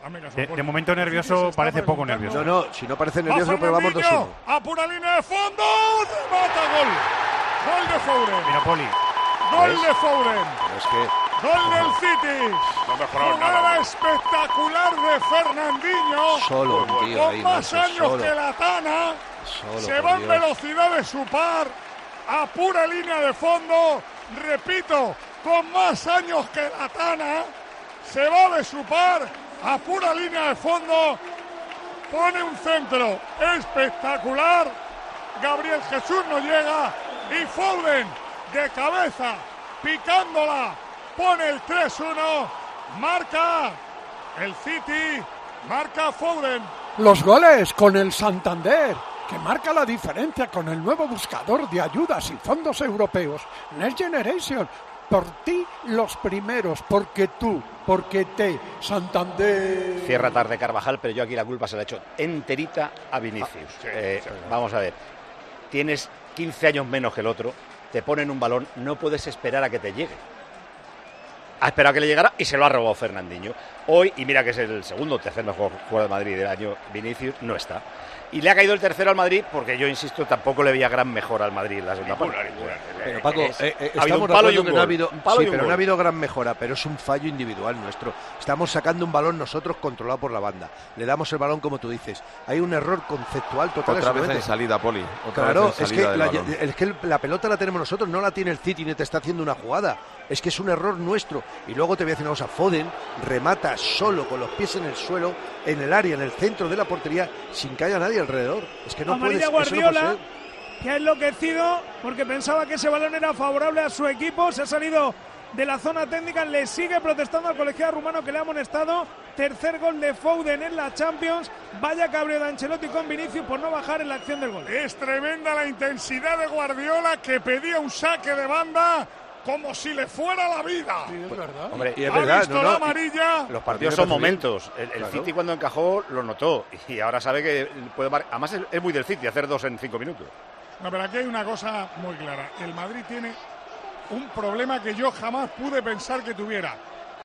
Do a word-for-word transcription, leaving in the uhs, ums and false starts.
De, de momento nervioso, parece poco nervioso. No, no, si no parece nervioso, pero vamos dos uno. A pura línea de fondo, remata, gol. Gol de Foden. Mira, Poli. Gol de Foden. Pero es que... Gol del City. No ha mejorado Jugada nada. espectacular de Fernandinho. Solo un tío con ahí, más macho, años solo. que la Tana. Solo, se por va en Dios. velocidad de su par. A pura línea de fondo. Repito, con más años que la Tana. Se va de su par. A pura línea de fondo. Pone un centro espectacular. Gabriel Jesús no llega. Y Foden de cabeza, picándola. Pone el tres uno. Marca el City. Marca Foden. Los goles con el Santander, que marca la diferencia con el nuevo buscador de ayudas y fondos europeos. Next Generation. Por ti los primeros, porque tú, porque te, Santander. Cierra tarde Carvajal, pero yo aquí la culpa se la he hecho enterita a Vinicius. Ah, sí, eh, sí. Vamos a ver, tienes quince años menos que el otro, te ponen un balón, no puedes esperar a que te llegue. Ha esperado a que le llegara y se lo ha robado Fernandinho. Hoy, y mira que es el segundo o tercer mejor jugador de Madrid del año, Vinicius no está. Y le ha caído el tercero al Madrid porque yo, insisto, tampoco le veía gran mejor al Madrid en la segunda Ninguna, parte. ninguna. Pero Paco, Es- eh, eh, ha habido estamos un de palo y acuerdo un que no gol. ha habido, Un palo sí, y un pero gol. no ha habido gran mejora, pero es un fallo individual nuestro. Estamos sacando un balón nosotros controlado por la banda. Le damos el balón como tú dices. Hay un error conceptual total. Otra vez absolutamente. en salida, Poli. Otra Claro, vez en es que, salida del la, balón. es que la pelota la tenemos nosotros, no la tiene el City ni te está haciendo una jugada. Es que es un error nuestro. Y luego te voy a decir una cosa, Foden remata solo con los pies en el suelo, en el área, en el centro de la portería, sin que haya nadie alrededor. Es que no Amarilla puedes, eso no Guardiola, puede ser. que ha enloquecido porque pensaba que ese balón era favorable a su equipo. Se ha salido de la zona técnica, le sigue protestando al colegiado rumano que le ha amonestado. Tercer gol de Foden en la Champions. Vaya cabreo de Ancelotti con Vinicius por no bajar en la acción del gol. Es tremenda la intensidad de Guardiola, que pedía un saque de banda como si le fuera la vida. Sí, es verdad. Hombre, Y es Ha verdad, visto no, la no, amarilla. Los Los partidos son me parece bien. momentos. El, el Claro. City cuando encajó lo notó y ahora sabe que puede mar... Además es, es muy del City hacer dos en cinco minutos. No, pero aquí hay una cosa muy clara. El Madrid tiene un problema que yo jamás pude pensar que tuviera.